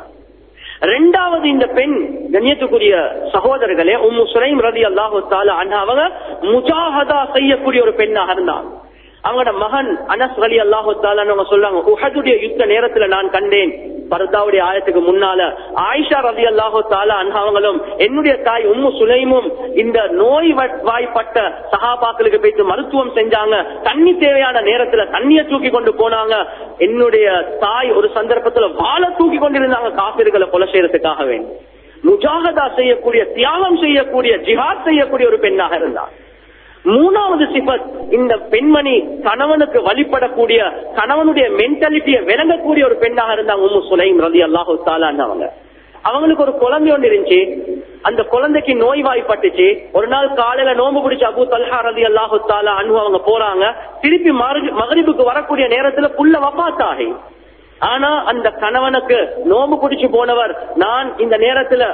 2வது, இந்த பெண் கண்ணியத்துக்குரிய சகோதரர்களே, உம்மு சுலைம் ரலியல்லாஹு தஆலா அன்ஹா அவங்க முஜாஹதா செய்யக்கூடிய ஒரு பெண்ணாக இருந்தாங்க. அவங்களோட மகன் அனஸ் ரலியல்லாஹு தஆலா சொல்றாங்க, உஹதுடைய யுத்த நேரத்துல நான் கண்டேன், பர்தாவுடைய ஆயத்துக்கு முன்னால ஆயிஷா ரலியல்லாஹு தஆலா அன்ஹாவங்களும் என்னுடைய தாய் உம்மு சுலைமும் இந்த நோய் வாய்ப்பட்ட சஹாபாக்களுக்கு போயிட்டு மருத்துவம் செஞ்சாங்க. தண்ணி தேவையான நேரத்துல தண்ணியை தூக்கி கொண்டு போனாங்க. என்னுடைய தாய் ஒரு சந்தர்ப்பத்துல வாளை தூக்கி கொண்டிருந்தாங்க காபிர்களை கொலை செய்யறதுக்காக வேண்டி. முஜாஹதா செய்யக்கூடிய, தியாகம் செய்யக்கூடிய, ஜிஹாத் செய்யக்கூடிய ஒரு பெண்ணாக இருந்தார். மூணாவது சிபத், இந்த பெண்மணி கணவனுக்கு வழிபடக்கூடிய, கணவனுடைய மென்டாலிட்டியை விளங்கக்கூடிய ஒரு பெண்ணாக இருந்தாங்க உம்மு சுலைம் ரலியல்லாஹு தஆலா அன்ஹா. அவங்களுக்கு ஒரு குழந்தை ஒன்று இருந்துச்சு. அந்த குழந்தைக்கு நோய்வாய்ப்பட்டுச்சு. ஒரு நாள் காலையில நோம்பு பிடிச்ச அபூ தல்ஹா ரலியல்லாஹு தஆலா அன்ஹு அவங்க போறாங்க. திருப்பி மகரிபுக்கு வரக்கூடிய நேரத்துல புள்ள வஃபாத் ஆகி, ஆனா அந்த கணவனுக்கு நோம்பு பிடிச்சு போனவர், நான் இந்த நேரத்துல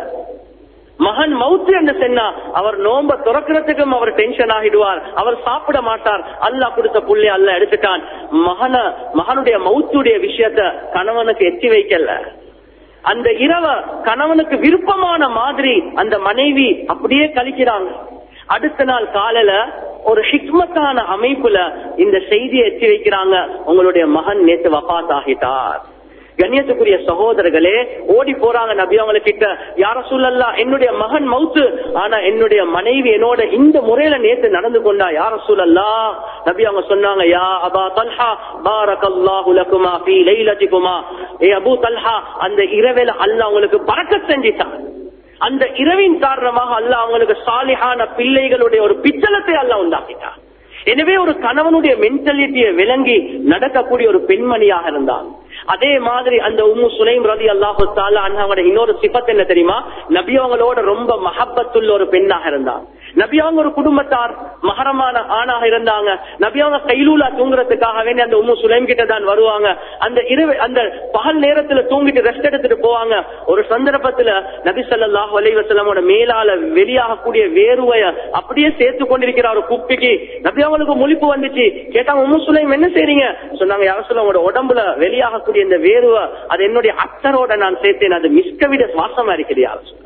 மகன் மவுத்து என்று சொன்னா அவர் நோம்ப துறக்கிறதுக்கும் அவர் டென்ஷன் ஆகிடுவார், அவர் சாப்பிட மாட்டார். அல்லாஹ் கொடுத்த புள்ளை அல்லாஹ் எடுத்துட்டான். மகனுடைய மவுத்துடைய விஷயத்த கணவனுக்கு எத்தி வைக்கல. அந்த இரவ கணவனுக்கு விருப்பமான மாதிரி அந்த மனைவி அப்படியே கழிக்கிறாங்க. அடுத்த நாள் காலையில ஒரு ஹிக்மத்தான அமைப்புல இந்த செய்தியை எத்தி வைக்கிறாங்க, உங்களுடைய மகன் நேற்று வஃபாத் ஆகிட்டார். கண்ணியத்துக்குரிய சகோதரர்களே, ஓடி போறாங்க நபி அவங்க கிட்ட, யா ரசூலல்லாஹ் என்னுடைய மகன் மவுத்து, ஆனா என்னுடைய மனைவி என்னோட இந்த முறையில நேத்து நடந்து கொண்டா, யா ரசூலல்லாஹ். நபி அவங்க சொன்னாங்க, யா அபா தல்ஹா பாரக்கல்லாஹு லகுமா ஃபீ லைலதிகுமா, ஏ அபூ தல்ஹா அந்த இரவில அல்லாஹ் உங்களுக்கு பரக்கத் செஞ்சிட்டான். அந்த இரவின் காரணமாக அல்லாஹ் அவங்களுக்கு சாலிஹான பிள்ளைகளுடைய ஒரு பிச்சலத்தை அல்லாஹ் உண்டாக்கிட்டான். எனவே ஒரு கணவனுடைய மென்டாலிட்டியை விளங்கி நடக்கக்கூடிய ஒரு பெண்மணியாக இருந்தான். அதே மாதிரி அந்த உம்மு சுலைம் ரலியல்லாஹு தஆலா அன்ஹாவோட இன்னொரு சிஃபத் என்ன தெரியுமா? நபி அவங்களோட ரொம்ப மஹப்பத்துள்ள ஒரு பெண்ணாக இருந்தாங்க. நபி அவங்க ஒரு குடும்பத்தார், மஹரமான ஆணாக இருந்தாங்க. நபி அவங்க கைலூலா தூங்குறதுக்காக வேண்டி அந்த உம்மு சுலைம் கிட்ட தான் வருவாங்க. அந்த பகல் நேரத்துல தூங்கிட்டு ரெஸ்ட் எடுத்துட்டு போவாங்க. ஒரு சந்தர்ப்பத்துல நபி ஸல்லல்லாஹு அலைஹி வஸல்லமோட மேலால வெளியாகக்கூடிய வேர்வைய அப்படியே சேர்த்து கொண்டிருக்கிற ஒரு குப்பிக்கு நபி அவங்களுக்கு முழிப்பு வந்துச்சு. கேட்டாங்க, உம்மு சுலைம் என்ன செய்றீங்க? சொன்னாங்க, யா ரசூலல்லாஹ் உங்களோட உடம்புல வெளியாகக்கூடிய இந்த வேர்வை அது என்னுடைய அத்தரோட நான் சேர்த்தேன், அது மிஸ்கவிட சுவாசமா இருக்குது. யா ரசூலல்லாஹ்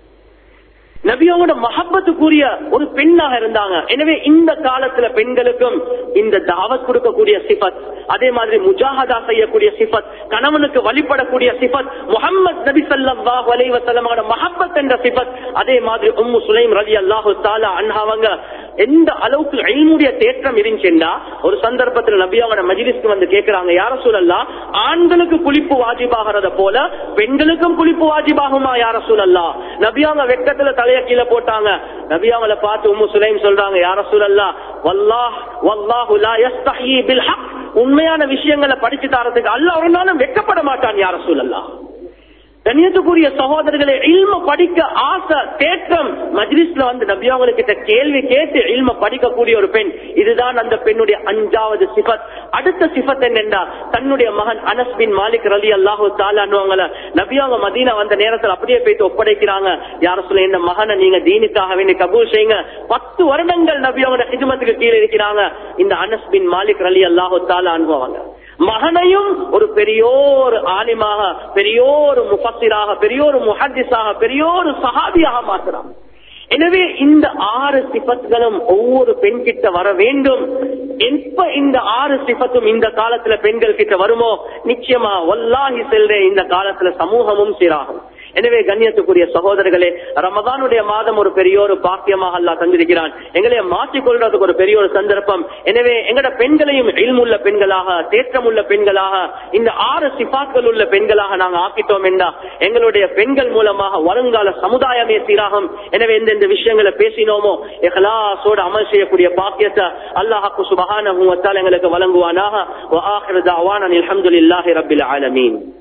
நபி அவங்களோட மஹப்பத்துக்குரிய ஒரு பெண்ணாக இருந்தாங்க. எனவே இந்த காலத்துல பெண்களுக்கும் இந்த தாவத் கொடுக்கக்கூடிய சிஃபத், அதே மாதிரி முஜாஹதா செய்யக்கூடிய சிஃபத், கணவனுக்கு வழிபடக்கூடிய சிஃபத், முஹம்மது நபி ஸல்லல்லாஹு அலைஹி வஸல்லமோட மஹப்பத் என்ற சிஃபத், அதே மாதிரி உம்மு சுலைம் ரலியல்லாஹு தஆலா அன்ஹாவங்க எந்த அளவுக்கு இல்முடைய தேற்றம் இருந்துச்சுன்னா, ஒரு சந்தர்ப்பத்தில் நபி அவங்களோட மஜ்லிஸ்க்கு வந்து கேட்கிறாங்க, யா ரசூலல்லாஹ் ஆண்களுக்கு குளிப்பு வாஜிபாகிறத போல பெண்களுக்கும் குளிப்பு வாஜிபாகுமா யா ரசூலல்லாஹ்? நபி அவங்க வெட்கத்துல கீழே போட்டாங்க. நபி அவங்கள பார்த்து உம்மு சுலைம் சொல்றாங்க, யா ரசூலல்லாஹ் வல்லாஹு லா யஸ்தஹி பில் ஹக், உண்மையான விஷயங்களை படிச்சு தரதுக்கு அல்லாஹ் ஒரு நாளும் வெட்கப்பட மாட்டான் யா ரசூலல்லாஹ். கண்ணியத்துக்குரிய சகோதரர்களே, இல்ம படிக்க ஆசை தேற்றம் மஜ்லிஸ்ல வந்து நபி அவங்க கிட்ட கேள்வி கேட்டு இல்ம படிக்கக்கூடிய ஒரு பெண், இதுதான் அந்த பெண்ணுடைய 5வது சிஃபத். அடுத்த சிஃபத் என்னன்னா, தன்னுடைய மகன் அனஸ் பின் மாலிக் ரலியல்லாஹு தஆலா அன்ஹு நபி அவங்க மதீனா வந்த நேரத்தில் அப்படியே போயிட்டு ஒப்படைக்கிறாங்க, யா ரசூலல்லாஹ் இந்த மகனை நீங்க தீனுக்காக வேண்டி கபூல் செய்யுங்க. 10 வருடங்கள் நபி அவங்க ஹிஜ்மத்துக்கு கீழே இருக்கிறாங்க இந்த அனஸ் பின் மாலிக் ரலியல்லாஹு தஆலா அன்ஹு. மகனையும் ஒரு பெரியோர் ஆலிமாக, பெரியோர் முஃபஸ்ஸிராக, பெரியோர் முஹத்திஸாக, பெரியோர் சஹாபியாக மாற்றுறாங்க. எனவே இந்த 6 சிஃபத்களும் ஒவ்வொரு பெண் கிட்ட வர வேண்டும். எப்ப இந்த 6 சிஃபத்தும் இந்த காலத்துல பெண்கள் கிட்ட வருமோ, நிச்சயமா வல்லாஹி சொல்றேன், இந்த காலத்துல சமூகமும் சீராகும். எனவே கண்ணியத்துக்குரிய சகோதரர்களே, ரமதானுடைய மாதம் ஒரு பெரிய ஒரு பாக்கியமாக அல்லாஹ் தந்திருக்கிறான். எங்களை மாற்றிக்கொள்றதுக்கு ஒரு பெரிய ஒரு சந்தர்ப்பம். எனவே எங்கட பெண்களையும் இல்முள்ள பெண்களாக, தேற்றமுள்ள பெண்களாக, இந்த 6 சிஃபாத்கள் உள்ள பெண்களாக நாங்க ஆக்கிட்டோம் என்றா எங்களுடைய பெண்கள் மூலமாக வருங்கால சமுதாயமே சீராகும். எனவே இந்த விஷயங்களை பேசினோமோ இஹ்லாஸோடு அமல் செய்யக்கூடிய பாக்கியத்தை அல்லாஹ் சுப்ஹானஹு வ தஆலா எங்களுக்கு வழங்குவானாக. வ ஆகிரு தஅவானா அல்ஹம்துலில்லாஹி ரப்பில் ஆலமீன்.